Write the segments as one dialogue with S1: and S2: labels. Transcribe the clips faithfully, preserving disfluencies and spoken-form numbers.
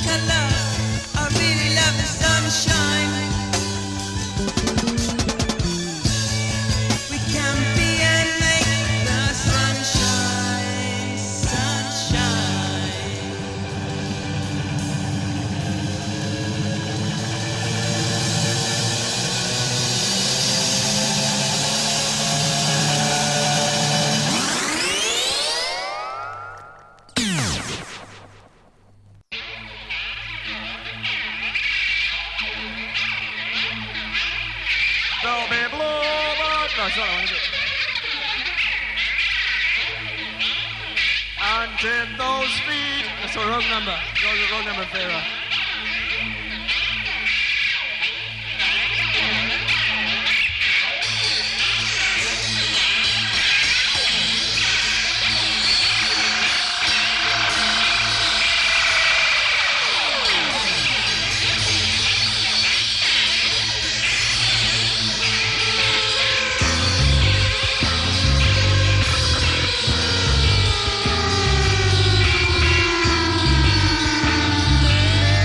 S1: I love, I really love the sunshine. We can be and make the sunshine, sunshine.
S2: There'll be blue, but no, it's not that one, is it? And in those feet, that's the wrong number. Wrong, wrong number, Farah.
S1: Thank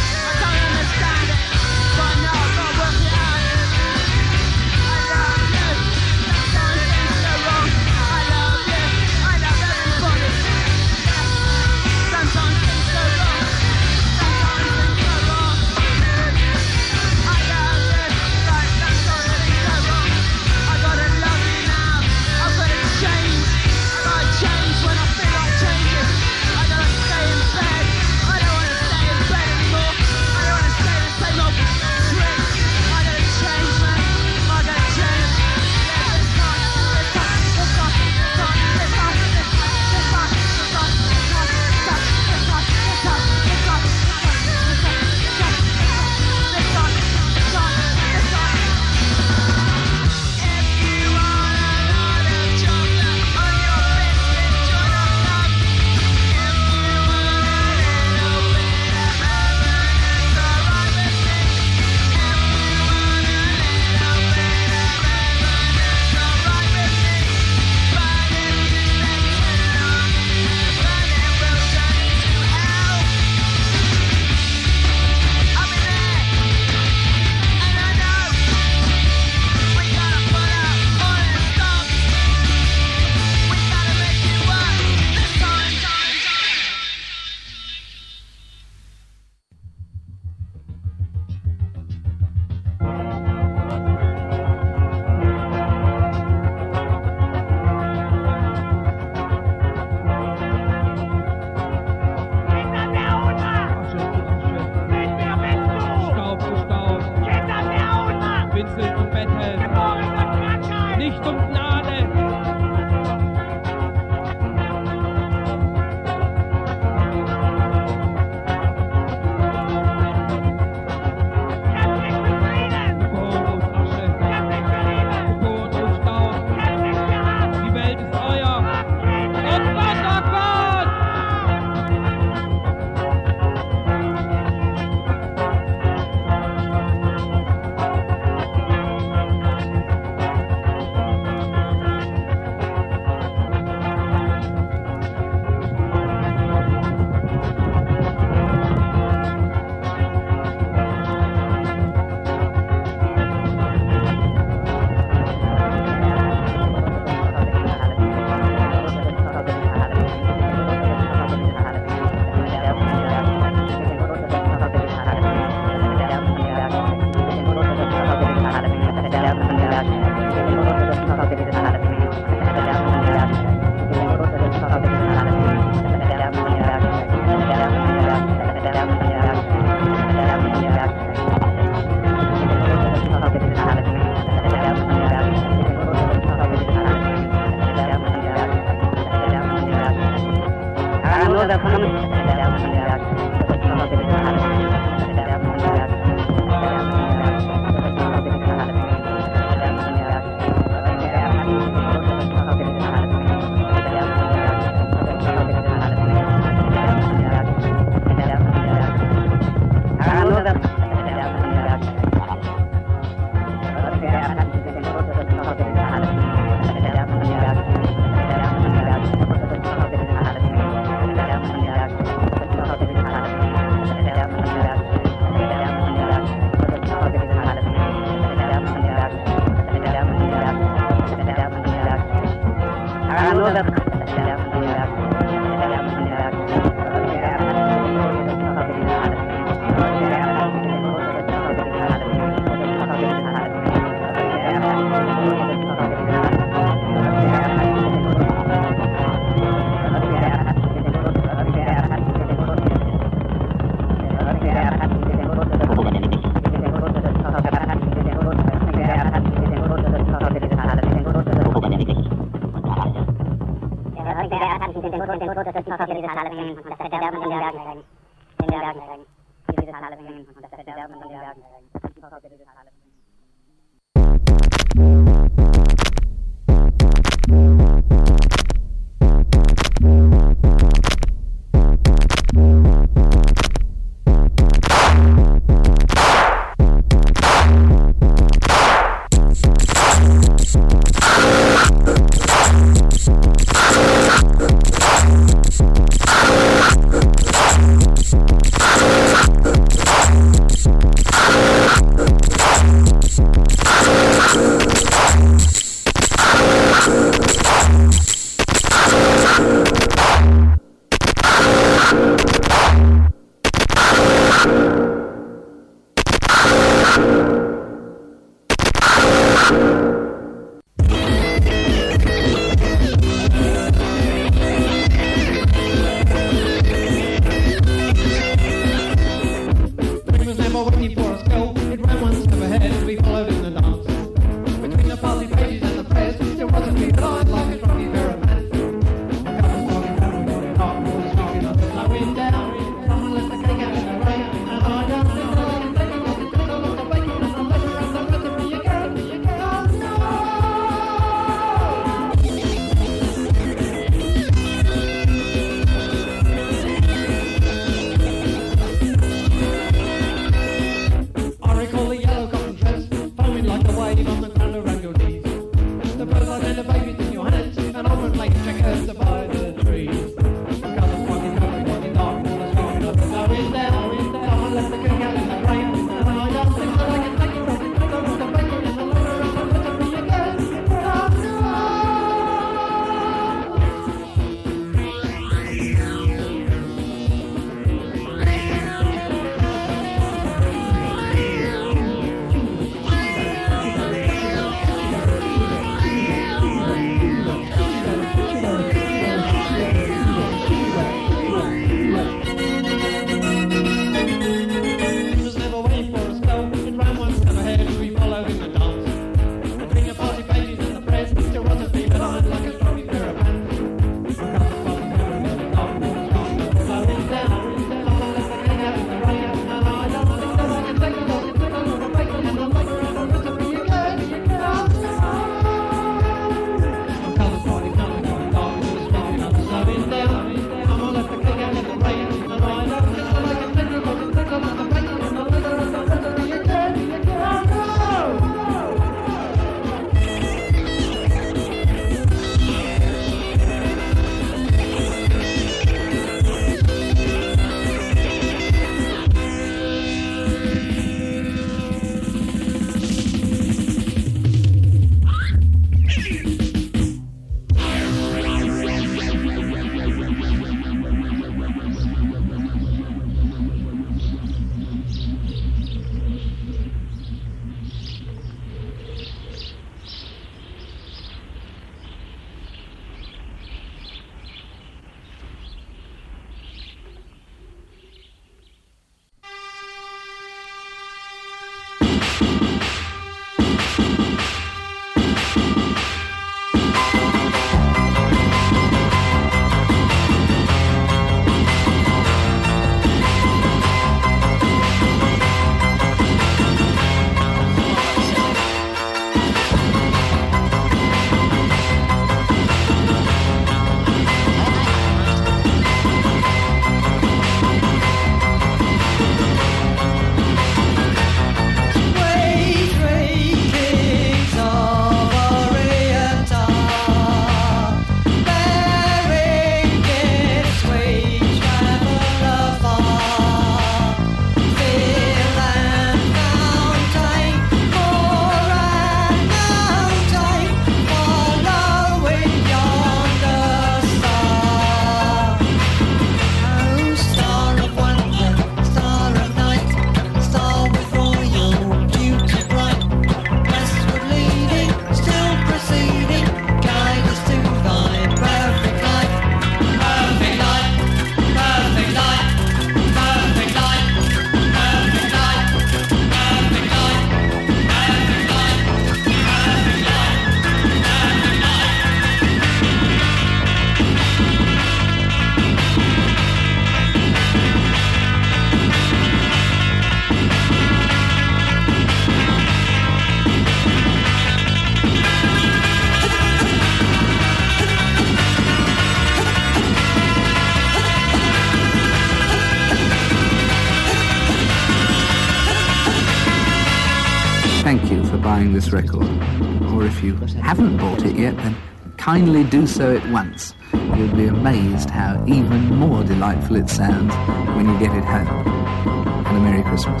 S3: buying this record. Or if you haven't bought it yet, then kindly do so at once. You'll be amazed how even more delightful it sounds when you get it home. And a Merry Christmas.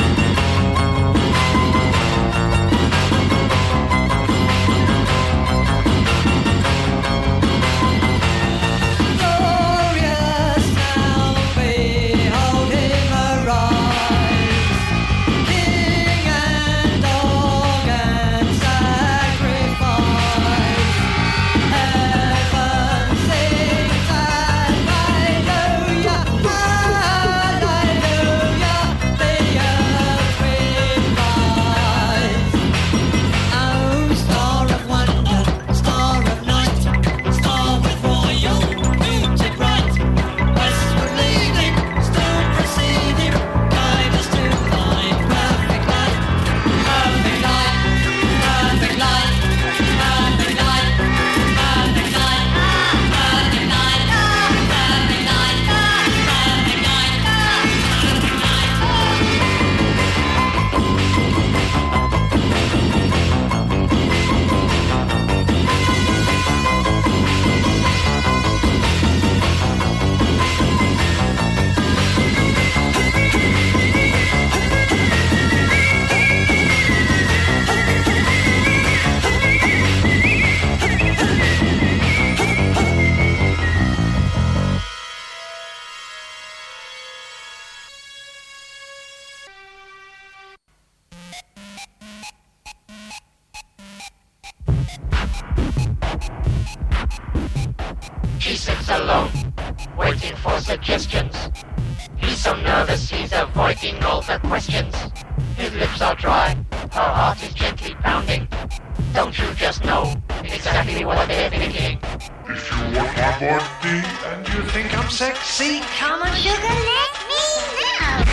S4: He sits alone, waiting for suggestions. He's so nervous he's avoiding all the questions. His lips are dry, her heart is gently pounding. Don't you just know exactly what they're thinking?
S5: If you want my body and you think I'm sexy,
S6: Come on, sugar, let me know.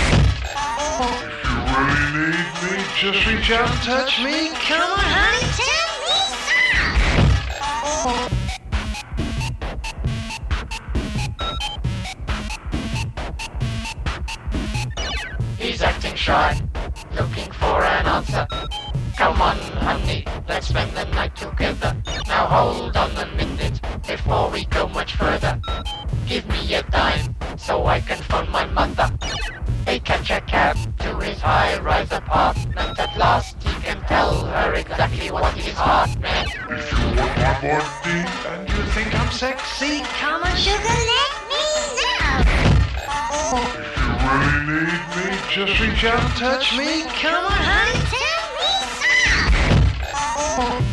S5: if you really need me, just reach out and touch me.
S6: Come on, honey, tell me so.
S4: He's acting shy, looking for an answer. Come on, honey, let's spend the night together. Now hold on a minute before we go much further. Give me a dime so I can phone my mother. They catch a cab to his high-rise apartment. At last he can tell her exactly what his heart meant.
S5: If you want my body and you think I'm sexy,
S6: Come on, sugar, let me know.
S5: if you really need me, just reach out and touch me.
S6: Come on, honey, tell me so.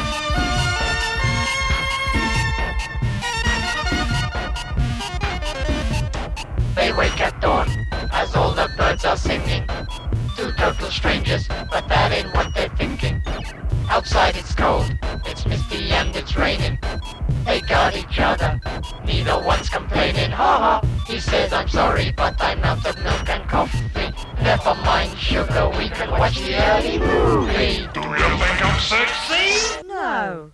S4: They wake at dawn as all the birds are singing. Two total strangers, but that ain't what they're thinking. Outside it's cold, it's misty and it's raining. They got each other, neither one's complaining. Ha ha, he says I'm sorry, but I'm out of milk and coffee. Never mind, sugar, we can watch the early movie.
S5: Do you think I'm sexy?
S7: No.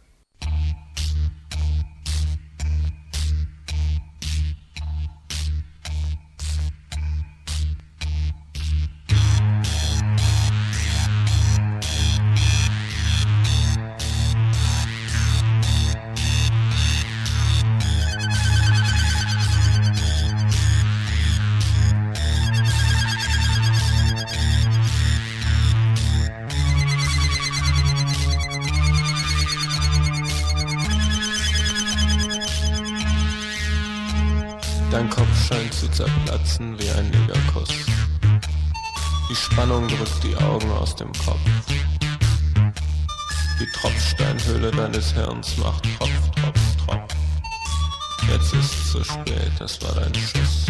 S8: Dein Kopf scheint zu zerplatzen wie ein Negerkuss. Die Spannung drückt die Augen aus dem Kopf. Die Tropfsteinhöhle deines Hirns macht Tropf, Tropf, Tropf. Jetzt ist's zu spät, das war dein Schuss.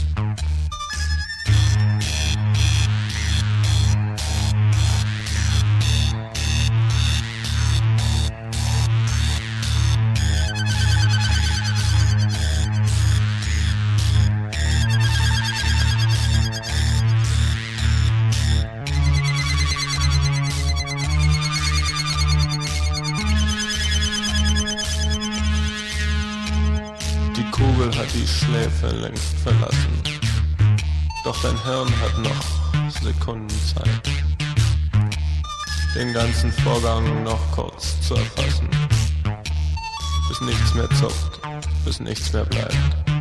S8: Die Kugel hat die Schläfe längst verlassen, doch dein Hirn hat noch Sekunden Zeit. den ganzen Vorgang noch kurz zu erfassen, bis nichts mehr zuckt, bis nichts mehr bleibt.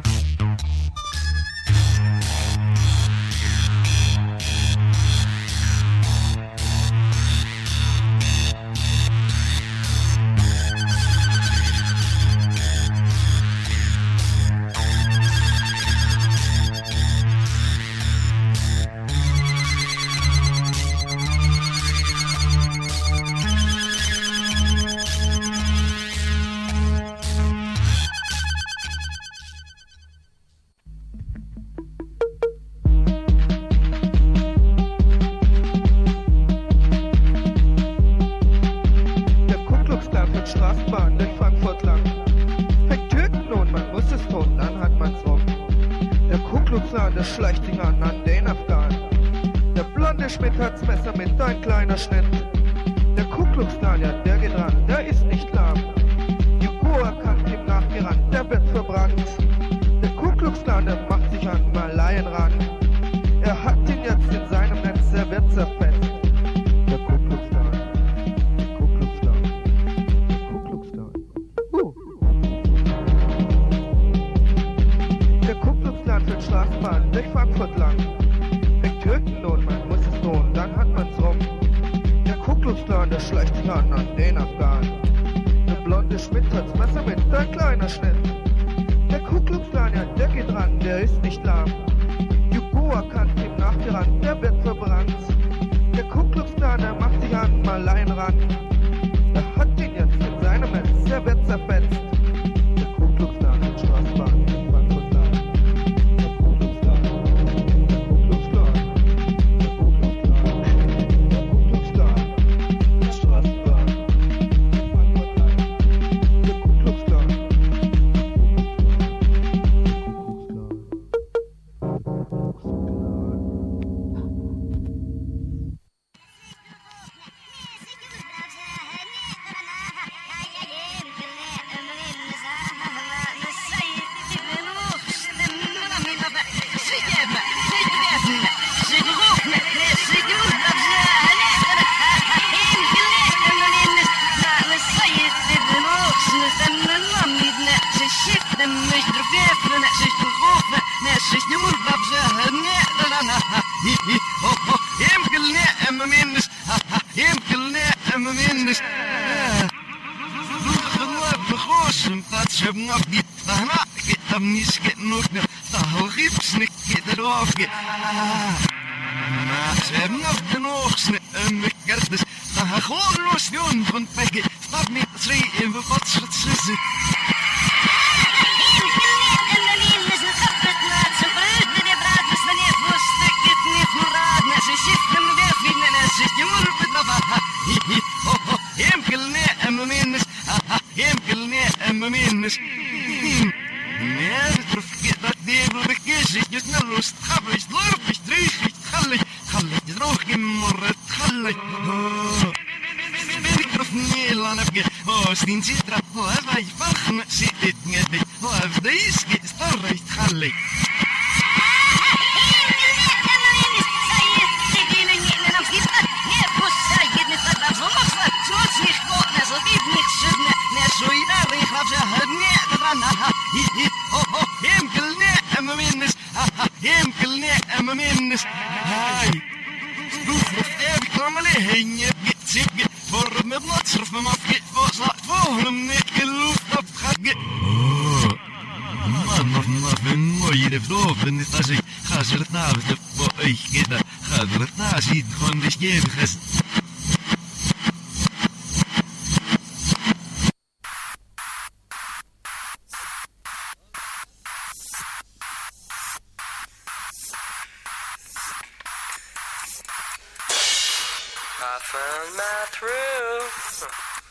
S7: I found my thrill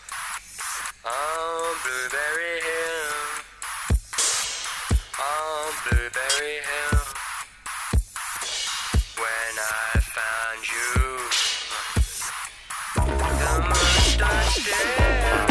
S7: on Blueberry Hill, on Blueberry Hill. When I found you, the moon stood still.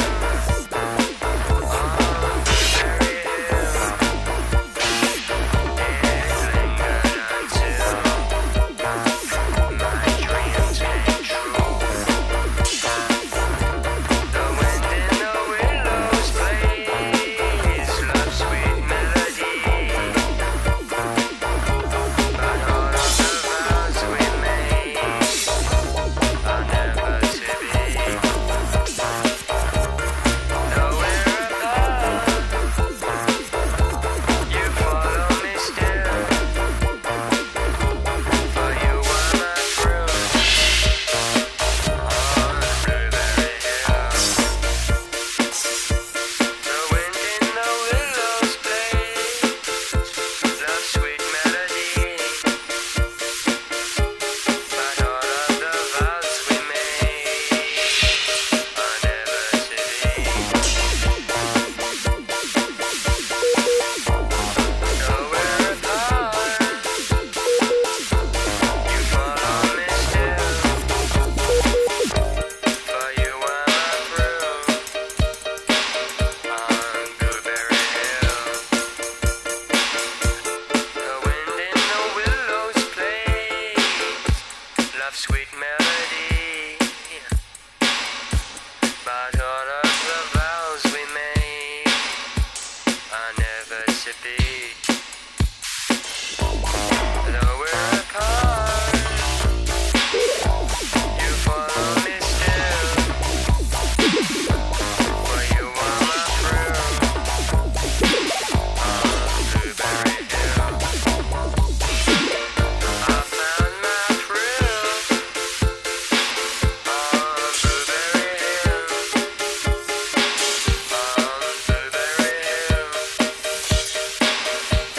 S7: to be. Though we're apart, you follow me still. For you are my thrill on Blueberry Hill. I found my thrill on Blueberry Hill. On Blueberry Hill.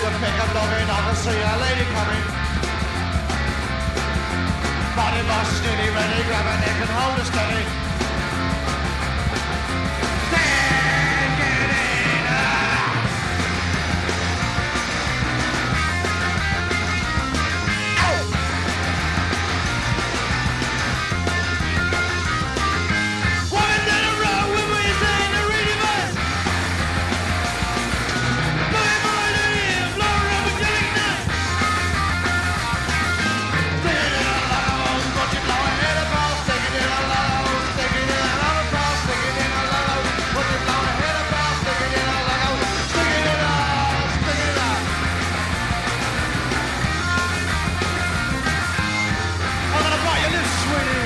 S5: the thick of loving, I can see a lady coming. Body boss steady, ready, grab her neck and hold her steady. Stand, get in, ah. Woman down the road with me, saying the reading man. Boy, boy, in, blow her up a jelly nut. Sticking in a lot of holes, got you blowing head across. Sticking in a lot of holes, sticking in a lot of cross. Sticking in a lot of holes, got you blowing head across. Sticking in a lot of holes, sticking in a, sticking in a. I'm gonna bite your lips, sweetie.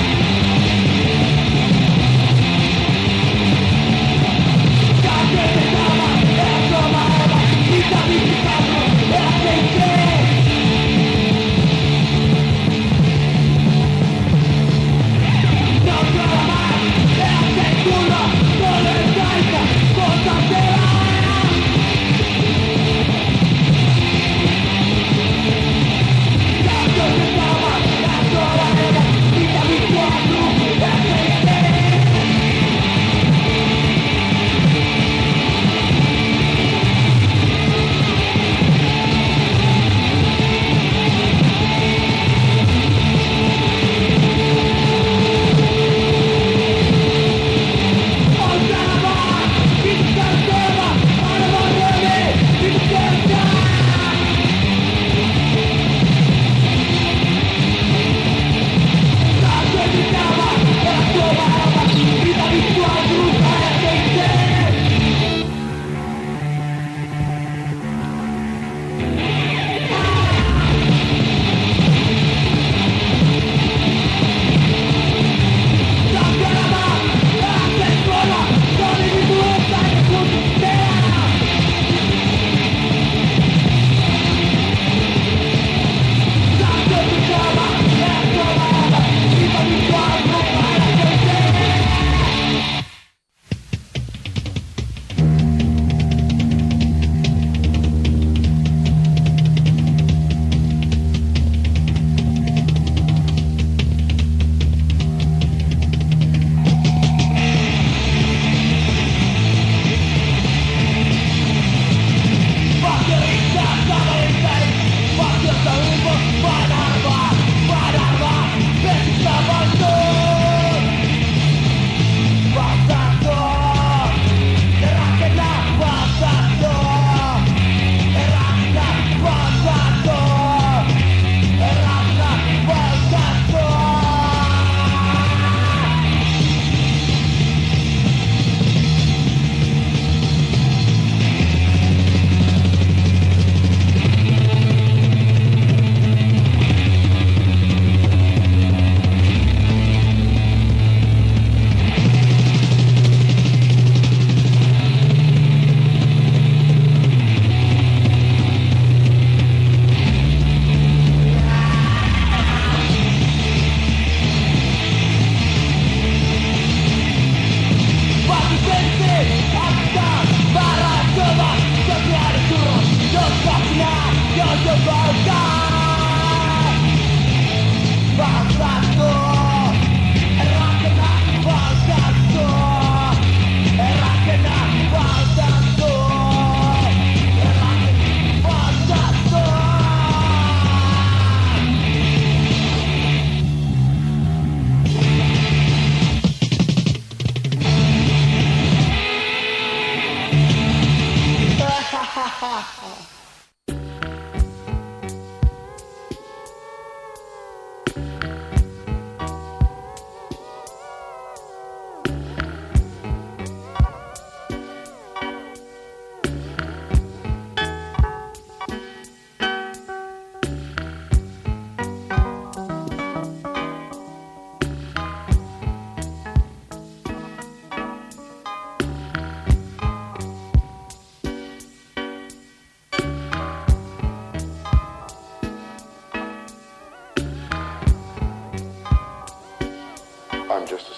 S9: Got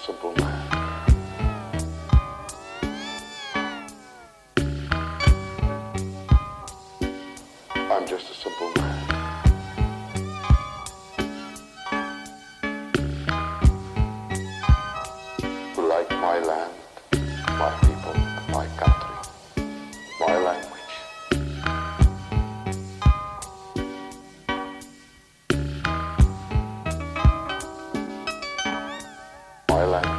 S9: simple man. I'm just a simple man. Who like my land, my people, my country, my language. My language.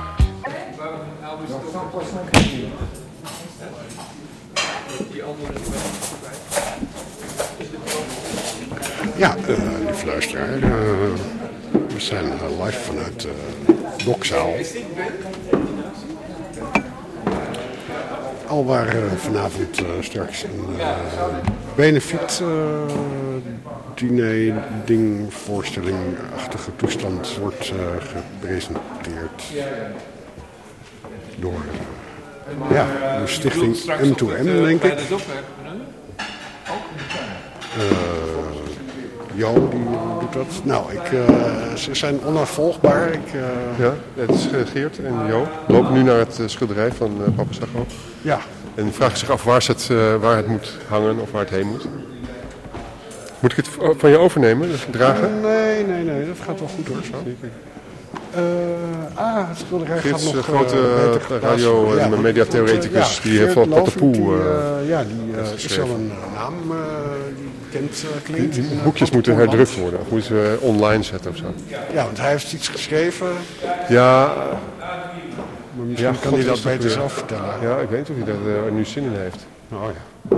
S10: Ja, uh, lieve luisteraar, uh, we zijn uh, live vanuit de uh, Dokzaal. Al waar uh, vanavond uh, straks een uh, benefiet uh, diner, ding, voorstelling-achtige toestand wordt uh, gepresenteerd door uh, ja, de stichting M twee M, denk ik. Uh, Jo, die uh, doet dat. Nou, ik, uh, ze zijn onafvolgbaar. Ik, uh...
S11: Ja, het is uh, Geert en Jo. Lopen nu naar het uh, schilderij van uh, Papa Sago.
S10: Ja.
S11: En vragen zich af waar, ze het, uh, waar het moet hangen of waar het heen moet. Moet ik het van je overnemen, dus dragen?
S10: Uh, nee, nee, nee, dat gaat wel goed hoor. Zo. Uh, ah, het schilderij
S11: Geert's
S10: gaat nog...
S11: Geert's grote
S10: uh,
S11: radio- en ja, mediatheoreticus, ja, die heeft wel Patapoe... Uh,
S10: uh, ja, die uh, is wel een uh, naam uh, die bekend uh, klinkt.
S11: Die, die boekjes uh, moeten herdrukt worden, of moeten ze online zetten of zo.
S10: Ja, want hij heeft iets geschreven.
S11: Ja...
S10: Maar misschien ja, kan God, hij dat beter zelf vertellen.
S11: Ja, ik weet niet of hij daar uh, nu zin in heeft.
S10: Oh ja.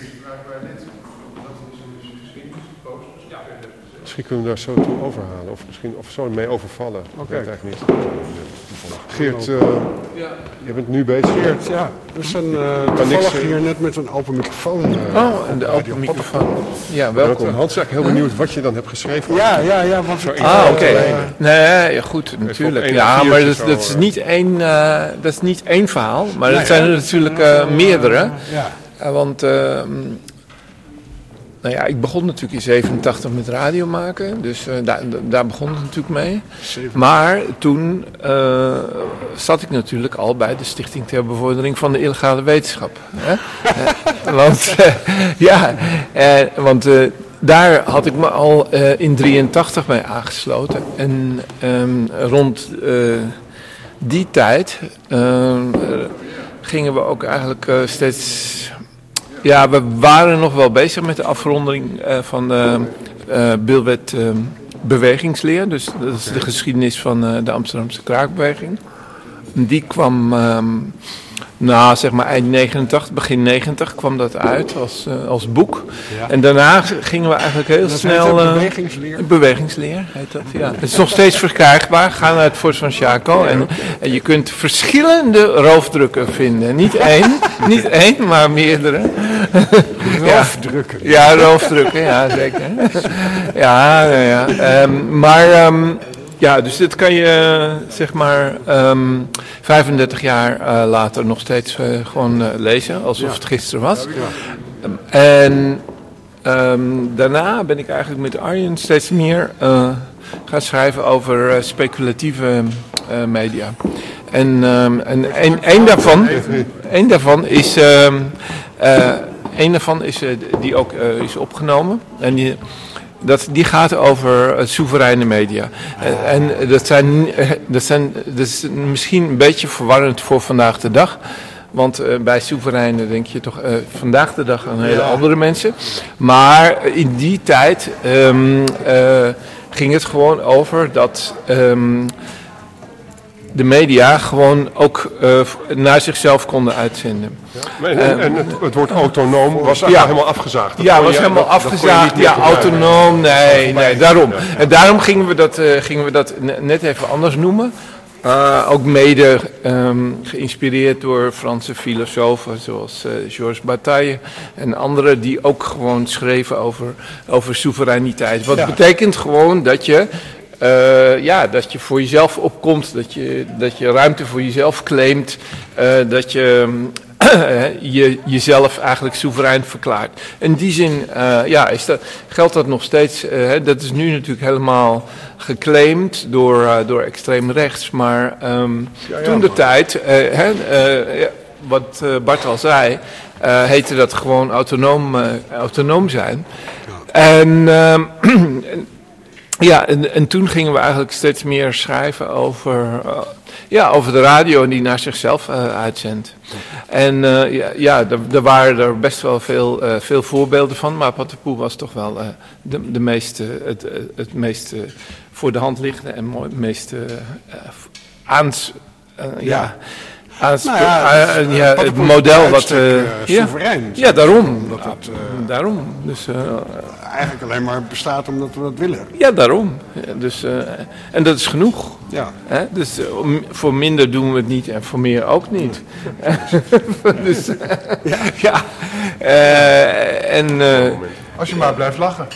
S11: Misschien kunnen we daar zo toe overhalen, of misschien of zo mee overvallen.
S10: Oké.
S11: Ik weet het eigenlijk niet. Geert, uh, je bent nu bezig.
S10: Geert, ja. We zijn uh, toevallig hier net met een open microfoon. Uh,
S8: oh, en de open microfoon. Ja, welkom.
S11: Hans is eigenlijk heel benieuwd wat je dan hebt geschreven.
S10: Ja, ja, ja. Want
S11: zo
S8: ah, oké. Okay. Uh, nee, ja, goed, natuurlijk. Ja, maar dat, dat, is niet één, uh, dat is niet één verhaal, maar nee, dat zijn er natuurlijk uh, meerdere. Ja. Uh, want... Uh, Nou ja, ik begon natuurlijk in zevenentachtig met radio maken, dus uh, daar, daar begon het natuurlijk mee. Maar toen uh, zat ik natuurlijk al bij de Stichting ter Bevordering van de Illegale Wetenschap. Hè? uh, want uh, ja, uh, want uh, daar had ik me al uh, in drieëntachtig bij aangesloten. En um, rond uh, die tijd uh, gingen we ook eigenlijk uh, steeds... Ja, we waren nog wel bezig met de afronding uh, van de uh, Bilwet uh, bewegingsleer. Dus dat is de geschiedenis van uh, de Amsterdamse kraakbeweging. Die kwam, um, nou zeg maar eind negenentachtig, begin negentig kwam dat uit als, uh, als boek. Ja. En daarna gingen we eigenlijk heel dat snel...
S10: Uh, bewegingsleer?
S8: Bewegingsleer heet dat, ja. Het is nog steeds verkrijgbaar. Ga naar het Fort van Chaco en, en je kunt verschillende roofdrukken vinden. Niet één, niet één, maar meerdere.
S10: Roofdrukken?
S8: Ja, ja, roofdrukken, ja zeker. Ja, ja, ja. Um, maar... Um, Ja, dus dit kan je, zeg maar, um, vijfendertig jaar uh, later nog steeds uh, gewoon uh, lezen, alsof ja. het gisteren was. Ja. Um, en um, daarna ben ik eigenlijk met Arjen steeds meer uh, gaan schrijven over uh, speculatieve uh, media. En um, en een, een, daarvan, een daarvan is, um, uh, een daarvan is uh, die ook uh, is opgenomen. En die, Dat, die gaat over uh, soevereine media. Uh, en dat, zijn, uh, dat, zijn, dat is misschien een beetje verwarrend voor vandaag de dag. Want uh, bij soevereinen denk je toch uh, vandaag de dag aan hele ja. andere mensen. Maar in die tijd um, uh, ging het gewoon over dat... Um, de media gewoon ook uh, naar zichzelf konden uitzenden.
S11: Ja. En, en, en het, het woord autonoom was eigenlijk ja, helemaal afgezaagd. Dat
S8: ja, was je, helemaal dat, afgezaagd. Dat ja, autonoom, nee, nee, daarom. Ja. En daarom gingen we dat, uh, gingen we dat net even anders noemen. Uh, ook mede um, geïnspireerd door Franse filosofen zoals uh, Georges Bataille en anderen die ook gewoon schreven over, over soevereiniteit. Wat ja. betekent gewoon dat je... Uh, ja, dat je voor jezelf opkomt, dat je, dat je ruimte voor jezelf claimt, uh, dat je je jezelf eigenlijk soeverein verklaart. In die zin uh, ja, is dat, geldt dat nog steeds. Uh, dat is nu natuurlijk helemaal geclaimd door, uh, door extreem rechts. Maar um, ja, ja, toen de tijd, uh, hè, uh, ja, wat uh, Bart al zei, uh, heette dat gewoon autonoom, uh, autonoom zijn. En... Um, Ja, en, en toen gingen we eigenlijk steeds meer schrijven over, uh, ja, over de radio die naar zichzelf uh, uitzendt. En uh, ja, ja er waren er best wel veel, uh, veel voorbeelden van, maar Patapoe was toch wel uh, de, de meeste, het, het meest uh, voor de hand liggende en het meest uh, aans... Uh, ja. ja. Als, nou ja, uh, uh, ja, het model wat... Uh, uh, ja, soeverein. Ja, daarom. Dat het, uh, daarom. Dus, uh,
S10: eigenlijk alleen maar bestaat omdat we dat willen.
S8: Ja, daarom. Ja, dus, uh, en dat is genoeg. Ja. Hè? Dus uh, voor minder doen we het niet en voor meer ook niet. dus, uh, ja. ja. Uh, en, uh,
S12: Als je maar blijft lachen.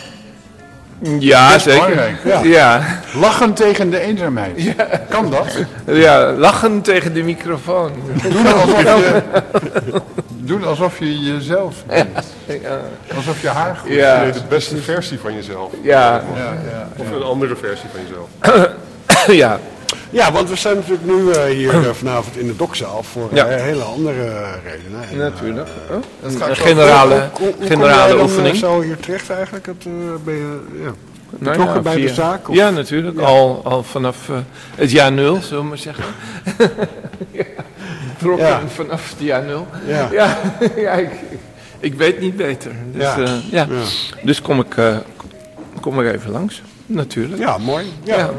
S8: Ja, zeker.
S12: Ja.
S8: Ja.
S12: Lachen tegen de eenzaamheid. Ja. Kan dat?
S8: Ja, lachen tegen de microfoon.
S12: Doen alsof je, doen alsof je jezelf bent. Ja. Alsof je haar goed
S11: ja. Nee, de beste versie van jezelf.
S8: Ja.
S11: Ja, ja. Of een andere versie van jezelf.
S8: Ja.
S10: Ja, want we zijn natuurlijk nu uh, hier uh, vanavond in de dokzaal voor ja. uh, hele andere uh, redenen. En,
S8: natuurlijk.
S10: Uh,
S8: oh. Een generale,
S10: hoe, hoe, hoe
S8: generale
S10: kom
S8: oefening.
S10: Zo hier terecht eigenlijk? Het, uh, ben je ja, betrokken
S8: nou ja,
S10: bij
S8: via,
S10: de zaak? Of?
S8: Ja, natuurlijk. Ja. Al, al vanaf uh, het jaar nul, zullen we maar zeggen. ja. Betrokken ja. vanaf het jaar nul. Ja, ja, ja ik, ik, ik weet niet beter. Dus, ja. Uh, ja. Ja. dus kom, ik, uh, kom ik even langs, natuurlijk.
S10: Ja, mooi. Ja. Ja.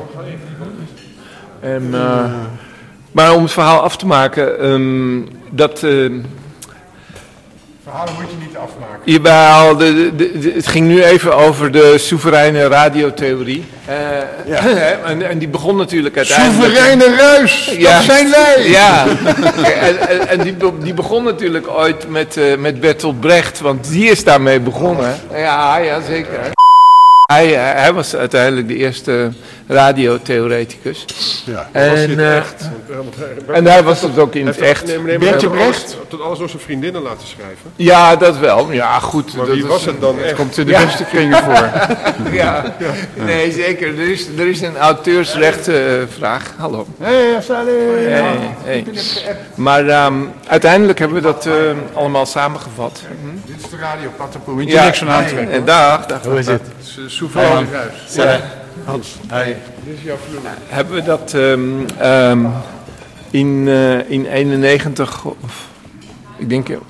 S8: En, uh, maar om het verhaal af te maken, um, dat... Uh,
S12: Verhalen moet je niet afmaken.
S8: Jawel, de, de, de, het ging nu even over de soevereine radiotheorie. Uh, ja. en, en die begon natuurlijk uiteindelijk...
S12: Soevereine ruis, ja. Dat zijn wij!
S8: Ja, en, en, en die, die begon natuurlijk ooit met, uh, met Bertolt Brecht, want die is daarmee begonnen. Ja, ja zeker. Hij, hij was uiteindelijk de eerste radiotheoreticus.
S10: Ja,
S8: en,
S11: was dit
S8: uh,
S11: echt?
S8: En hij was het ook in het echt.
S11: Nee, nee, Bertje Brecht? Tot alles door zijn vriendinnen laten schrijven?
S8: Ja, dat wel. Ja, goed.
S11: Maar
S8: dat
S11: wie was het dan echt?
S8: Komt in de ja. beste kringen voor. ja. ja, nee zeker. Er is, er is een auteursrechtenvraag. Uh, Hallo.
S12: Hey, salut.
S8: Hey, hey. Maar um, uiteindelijk hebben we dat uh, allemaal samengevat. Hm?
S12: Dit is de radio, Patapoe. Moet je ja. niks van aantrekken.
S8: En dag, dag.
S13: Hoe is het?
S12: Soevereine ruis.
S8: Ja.
S10: Hans.
S12: Hey. Dit is jouw vloer.
S8: Hebben we dat um, um, in, uh, in eenennegentig, of ik denk in,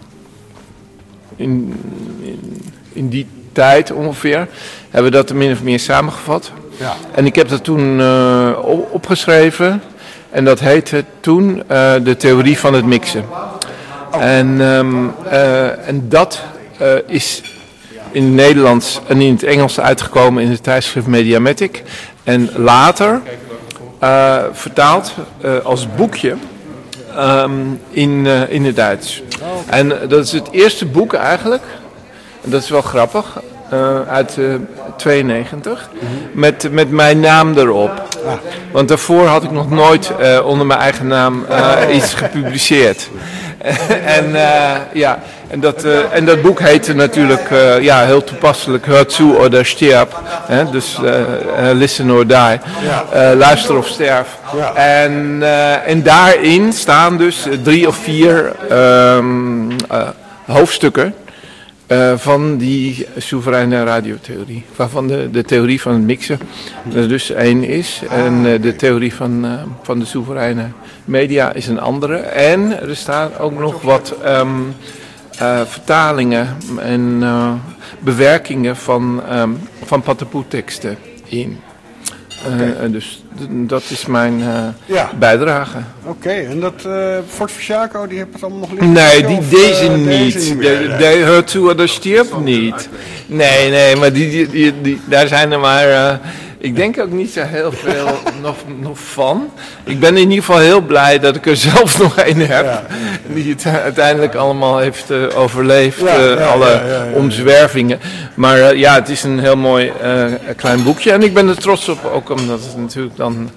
S8: in, in die tijd ongeveer, hebben we dat min of meer samengevat. Ja. En ik heb dat toen uh, opgeschreven en dat heette toen uh, de theorie van het mixen. Oh. En, um, uh, en dat uh, is in het Nederlands en in het Engels uitgekomen in het tijdschrift Mediamatic. En later uh, vertaald uh, als boekje um, in, uh, in het Duits. En uh, dat is het eerste boek eigenlijk, en dat is wel grappig, uh, uit uh, tweeënnegentig, met, met mijn naam erop. Want daarvoor had ik nog nooit uh, onder mijn eigen naam uh, iets gepubliceerd. en uh, ja... En dat, uh, en dat boek heette natuurlijk uh, ja, heel toepasselijk Hör zu oder stirb. Hè? Dus uh, uh, listen or die. Uh, luister of sterf. Ja. En, uh, en daarin staan dus drie of vier um, uh, hoofdstukken uh, van die soevereine radiotheorie. Waarvan de, de theorie van het mixen er dus één is. En uh, de theorie van, uh, van de soevereine media is een andere. En er staan ook nog wat... Um, Uh, vertalingen en uh, bewerkingen van, um, van Patapoe-teksten in. Uh, okay. Dus d- dat is mijn uh, ja. bijdrage.
S10: Oké, okay. En dat uh, Fort Fischaco, die heb het allemaal nog liggen?
S8: Nee, die, of, deze, uh, niet. deze niet. De, de Hör zu oder stirb niet. Nee, nee, maar die, die, die, die, daar zijn er maar... Uh, Ik denk ook niet zo heel veel nog, nog van. Ik ben in ieder geval heel blij dat ik er zelf nog een heb. Ja. Die het uiteindelijk allemaal heeft uh, overleefd. Ja, uh, ja, alle ja, ja, ja, ja. omzwervingen. Maar uh, ja, het is een heel mooi uh, klein boekje. En ik ben er trots op. Ook omdat het natuurlijk dan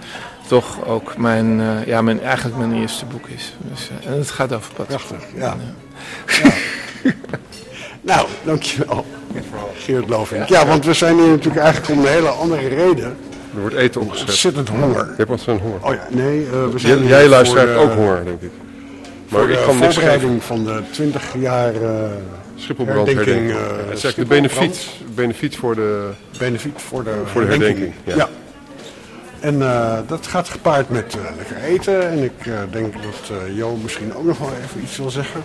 S8: toch ook mijn, uh, ja, mijn, eigenlijk mijn eerste boek is. Dus, uh, en het gaat over patronen.
S10: Prachtig, ja. ja. Nou, dankjewel, Geert Lovink. Ja, want we zijn hier natuurlijk eigenlijk om een hele andere reden.
S11: Er wordt eten opgeschreven.
S10: Ontzettend honger.
S11: Je hebt ontzettend honger.
S10: Oh ja, nee, uh, we zijn
S11: Jij, jij luistert
S10: de,
S11: ook honger, denk ik.
S10: Maar voor ik de voorbereiding van de twintig jaar uh,
S11: Schipholbrand herdenking. Uh, het is eigenlijk de benefiet, benefiet voor de,
S10: benefiet voor de,
S11: voor de herdenking.
S10: herdenking. Ja. ja. En uh, dat gaat gepaard met uh, lekker eten. En ik uh, denk dat uh, Jo misschien ook nog wel even iets wil zeggen.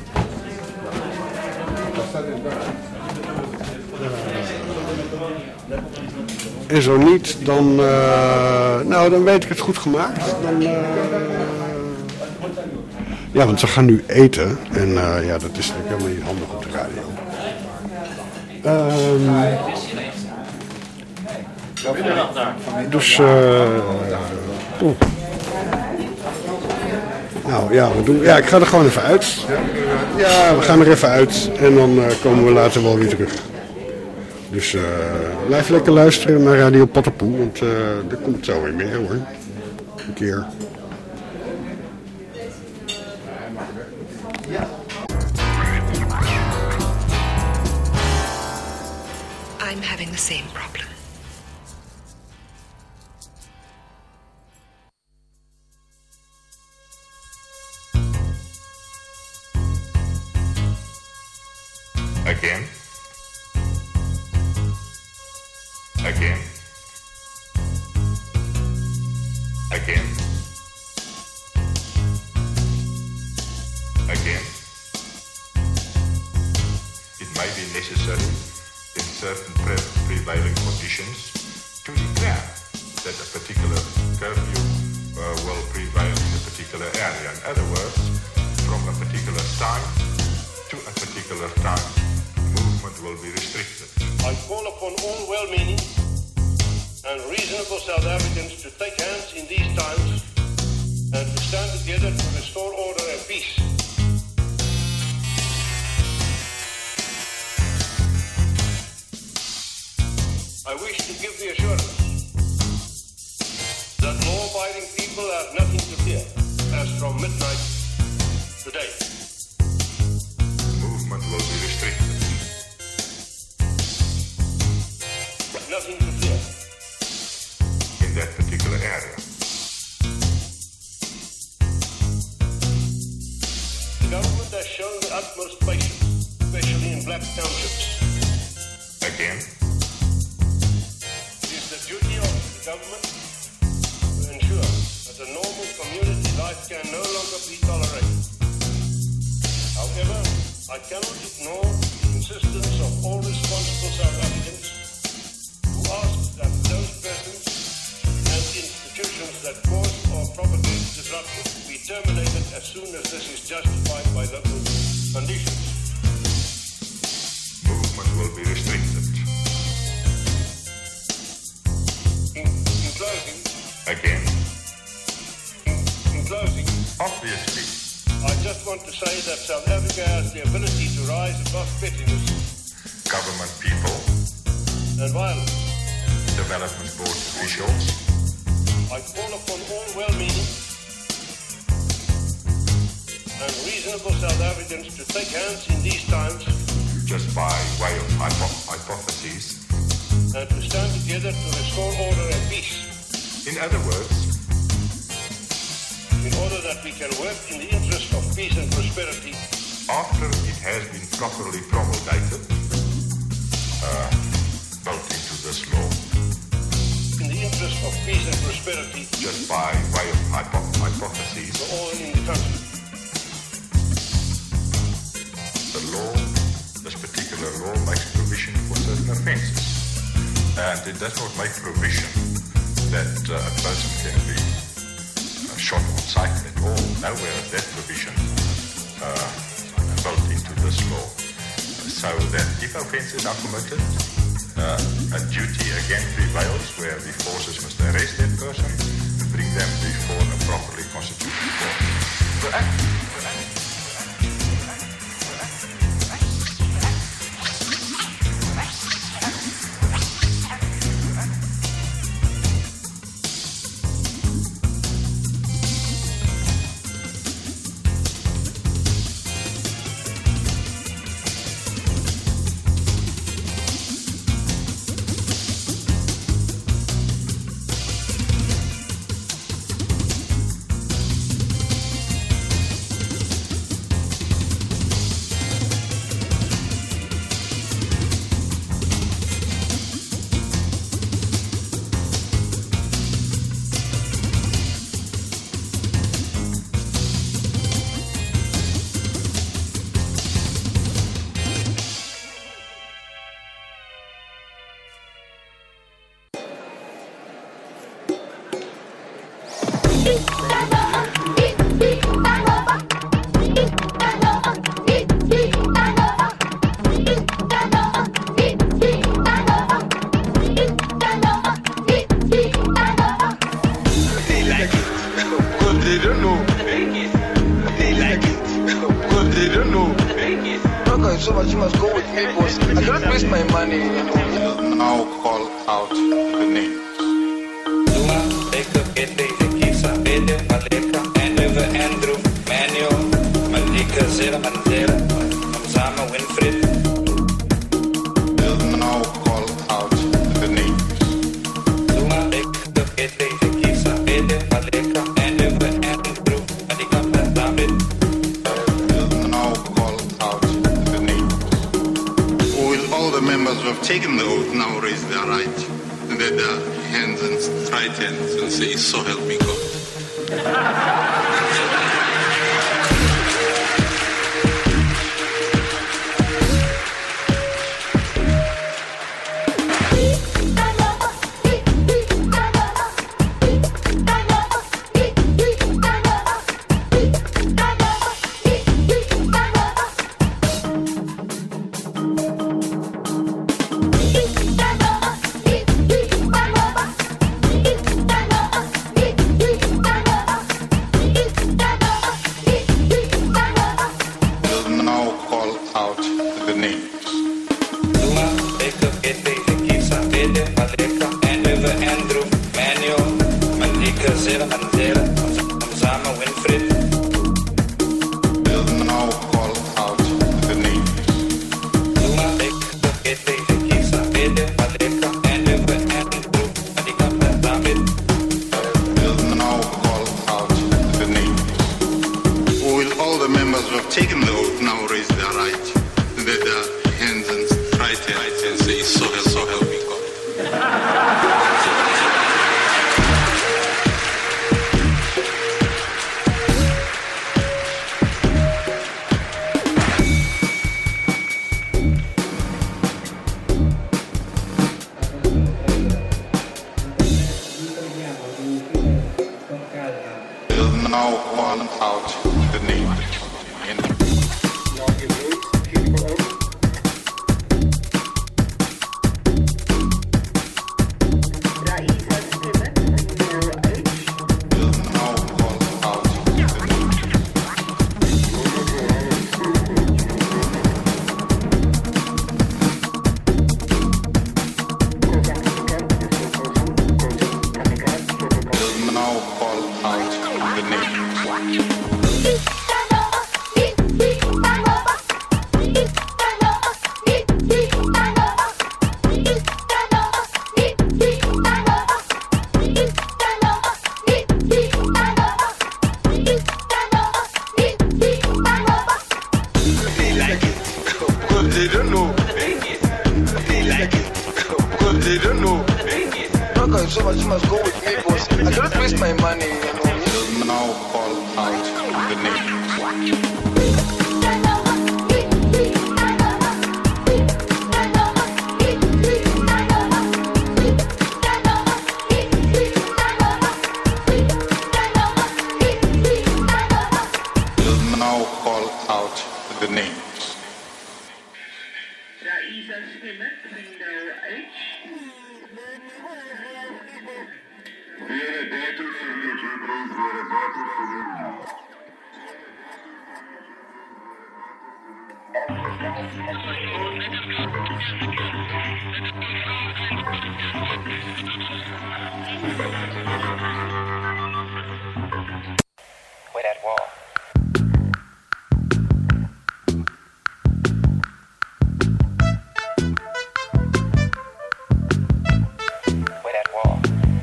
S10: En zo niet, dan, uh, nou, dan weet ik het goed gemaakt. Dan, uh, ja, want we gaan nu eten. En uh, ja, dat is natuurlijk helemaal niet handig op de radio. Um, dus, uh, uh, nou ja, we doen, ja, ik ga er gewoon even uit. Ja, we gaan er even uit. En dan uh, komen we later wel weer terug. Dus uh, blijf lekker luisteren naar Radio Pattenpoel, want uh, er komt zo weer meer hoor. Een keer.
S13: I'm having the same problem.
S14: Again. Again. Again. Again. It may be necessary in certain pre- prevailing conditions to declare that a particular curfew uh, will prevail in a particular area. In other words, from a particular time to a particular time, movement will be restricted.
S15: I call upon all well-meaning and reasonable South Africans to take hands in these times and to stand together to restore order and peace. I wish to give the assurance that law-abiding people have nothing to fear as from midnight today.
S14: Movement will be restricted.
S15: Nothing to fear.
S14: In that particular area.
S15: The government has shown the utmost patience, especially in black townships.
S14: Again.
S15: It is the duty of the government to ensure that a normal community life can no longer be tolerated. However, I cannot ignore the insistence of all responsible South Africans who ask that those persons and institutions that cause or propagate disruption be terminated as soon as this is justified by local conditions.
S14: Movement will be restricted.
S15: In, in closing,
S14: Again.
S15: in, in closing,
S14: Obviously.
S15: I just want to say that South Africa has the ability to rise above pettiness,
S14: Government people,
S15: and violence.
S14: development board officials,
S15: I call upon all well-meaning and reasonable South Africans to take hands in these times
S14: just by way of hypo- hypotheses.
S15: and to stand together to restore order and peace.
S14: In other words,
S15: in order that we can work in the interest of peace and prosperity
S14: after it has been properly promulgated, uh, built into this law,
S15: in the interest of peace and prosperity
S14: just by way of hypo- hypotheses,
S15: for all in the country.
S14: the law, this particular law, makes provision for certain offences. And it does not make provision that uh, a person can be uh, shot on sight at all. Nowhere is that provision uh, built into this law. So that if offences are committed, uh, a duty again prevails where the forces must arrest that person and bring them before a properly constituted court. The act, the act.
S16: So much you must go with me, boss. I cannot waste my money.
S9: Now call out the name.
S17: Zuma, Jacob, Gete, Kisa, Bede, Maleka, Andrew, Andrew, Manuel, Malika, Zera, Mandela, Zama, Winfried.
S9: Will now call out the name.
S17: Zuma, Jacob, Gete, Kisa, Bede, Maleka, Andrew, Andrew, Malika, David.
S9: Will now call out the name. Will all the members who have taken the oath now raise their right and their hands and right hands and say, so help me God.
S17: We're at war. We're at war.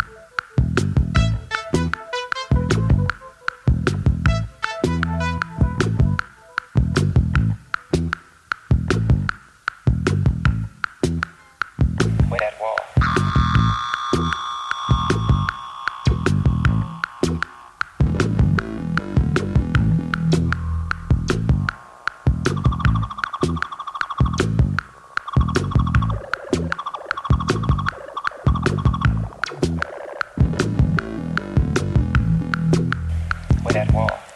S17: We're at war. at war.